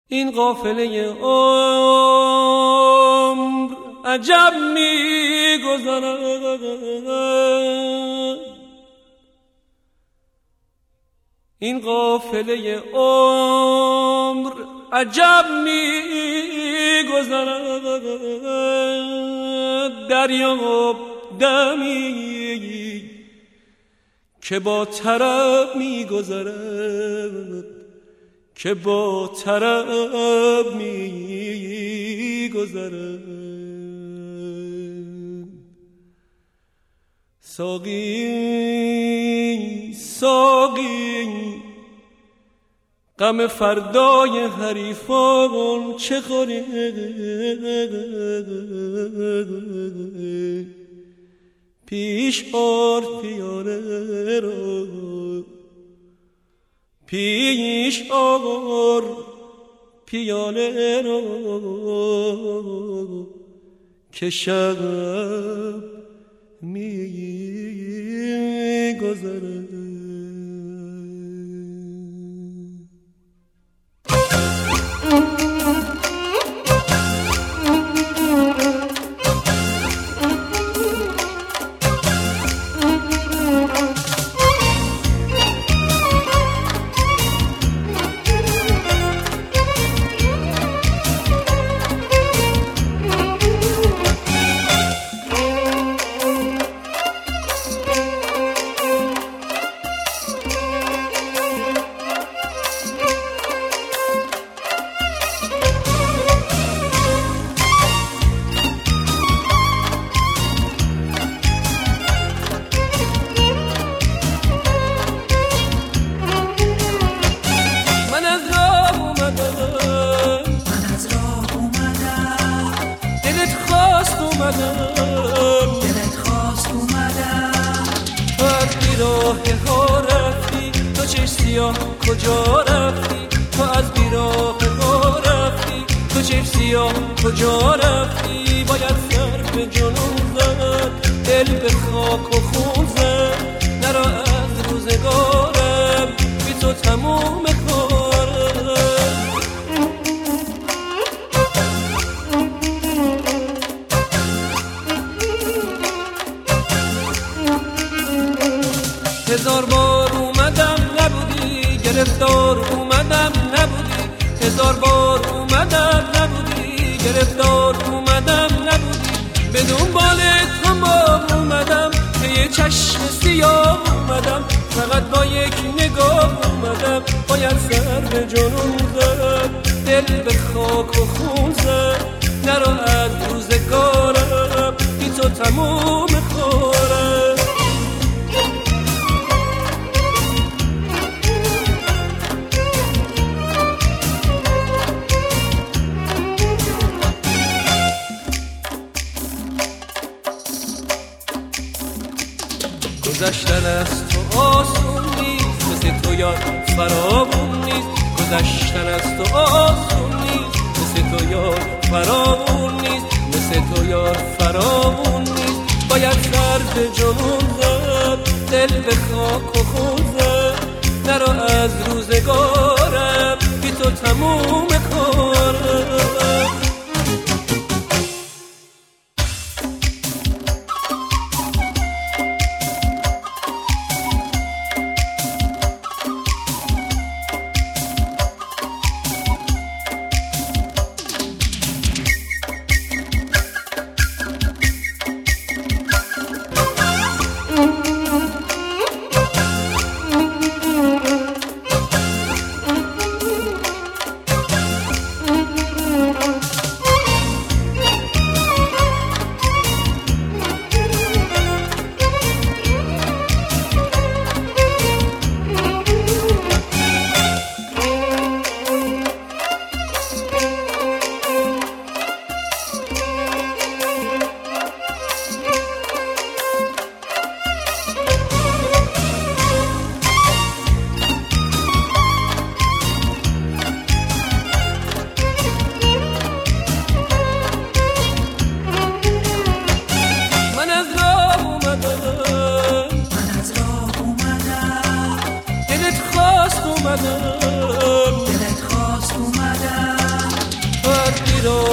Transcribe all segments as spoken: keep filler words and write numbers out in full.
این قافله عمر عجب می‌گذرد، این قافله عمر عجب می‌گذرد، دریاب دمی که با طرب می‌گذرد، که با طرب می‌گذرد. ساقی ساقی غم فردای حریفان چه خوری، پیش آر پیاله را، پیش آر پیاله را که شب می‌گذرد. دلت خواست اومدم، تو از بیراه ها رفتی، تو چشم سیاه کجا رفتی، تو از بیراه ها رفتی، تو چشم سیاه کجا رفتی. باید سر به جنون زد، دل به خاک و خون زد، نرا از روزگارم بی تو تموم کارم. هزار بار اومدم نبودی، گرفتار اومدم نبودی، هزار بار اومدم نبودی، گرفتار اومدم نبودی، به دنبال تمام اومدم، که یه چشم سیاه اومدم، فقط با یک نگاه اومدم. باید سر به جنون زد، دل به خاک و خون زد، نرو از روزگارم بی تو تموم کارم. گذشتن از تو آسون نیست، مثل تو یاد فراوون نیست، گذشتن از تو آسون نیست، مثل تو یاد فراوون نیست، مثل تو یاد فراوون نیست. باید سر به جنون زد، دل به خاک و خون زد، نرو از روزگارم بی تو تموم کارم.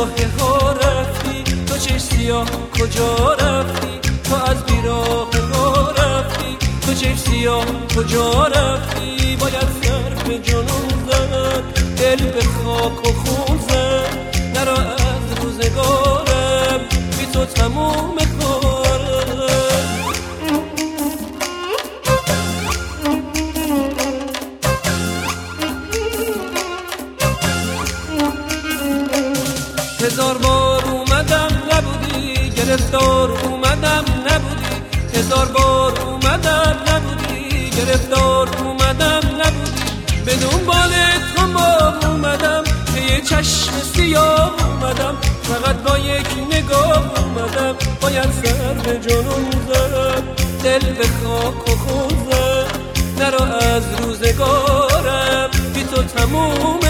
راه ها رفتی، تو چشم سیاه کجا رفتی، تو از بیراه ها رفتی، تو چشم سیاه کجا رفتی. باید سر به جنون زد، دل به خاک و خون زد، نرا از روزگارم بی تو تموم کارم. هزار بار اومدم نبودی، گرفتار اومدم نبودی، هزار بار اومدم نبودی، گرفتار اومدم نبودی. به دنبال تو ما اومدم که یه چشم سیاه اومدم، فقط با یک نگاه اومدم. باید سر به جنون زد، دل به خاک و خون زد، نرا از روزگارم بی تو تموم